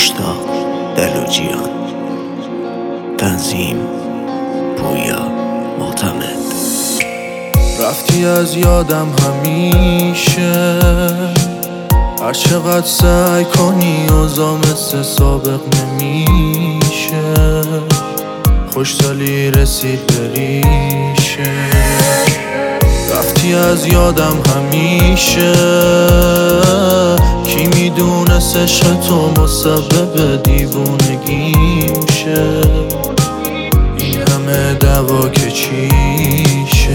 مشتاق دلوجیان. تنظیم پویا معتمد. رفتی از یادم همیشه، هر چقدر سعی کنی اوضاع مثل سابق نمیشه. خوشحالی رسید بریشه، رفتی از یادم همیشه. کی میدونست عشق تو مسبب دیوونگی میشه. این همه دعوا که چیشه.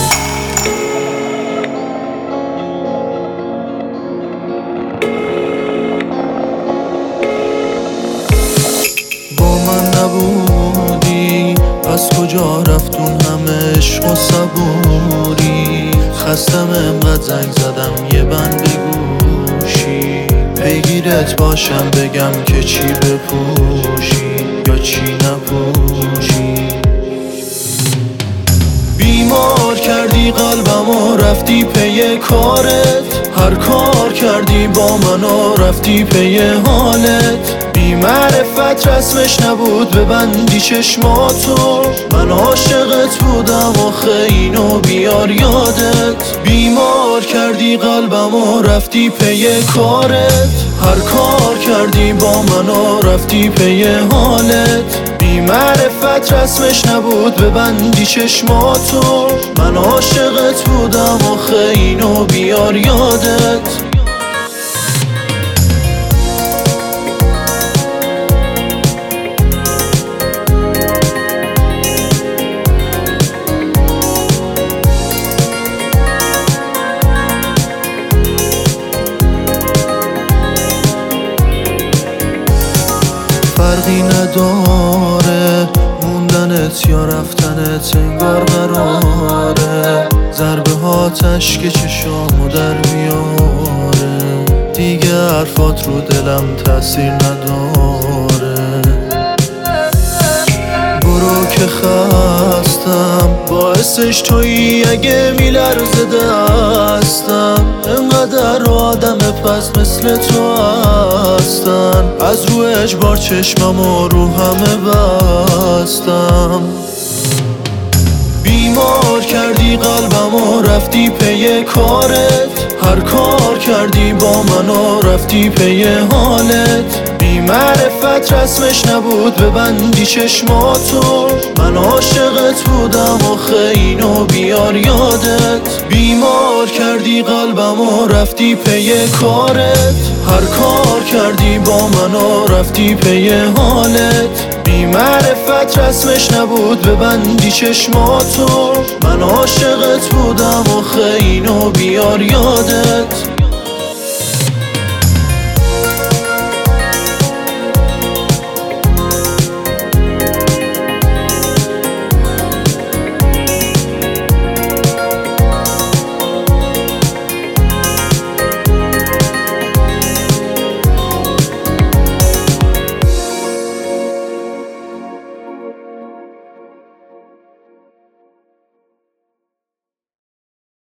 با من نبودی، از کجا رفتون همه عشق و صبوری. خستم انقدر زنگ زدم یه بند بگوشی. بگیرت باشم بگم که چی بپوشی یا چی نپوشی. بیمار کردی قلبم و رفتی پی کارت. هر کار کردی با من و رفتی پی حالت. بی معرفت رسمش نبود ببندی چشماتو. من عاشقت بودم آخه اینو بیار یادت. بیمار کردی قلبم و رفتی پی کارت. هر کار کردی با من و رفتی پی حالت. بی معرفت رسمش نبود ببندی چشماتو. من عاشقت بودم آخه اینو بیار یادت. فرقی نداره موندنت یا رفتنت، انگار قراره ضربه ها تشک چشامو در بیاره. دیگه حرفات رو دلم تاثیر نداره. برو که خستم باعثش تویی، اگه میلرزه دستم. انقدر آدم پس مثل تو هستن. از رو اجبار چشمم رو همه بستم. بیمار کردی قلبم و رفتی پی کارت. هر کار کردی با من و رفتی پی حالت. بی معرفت رسمش نبود ببندی چشماتو. من عاشقت بودم آخه اینو بیار یادت. بیمار کردی قلبم و رفتی پی کارت. هر کار کردی با من و رفتی پی حالت. بی معرفت رسمش نبود ببندی چشماتو. من عاشقت بودم آخه اینو بیار یادت.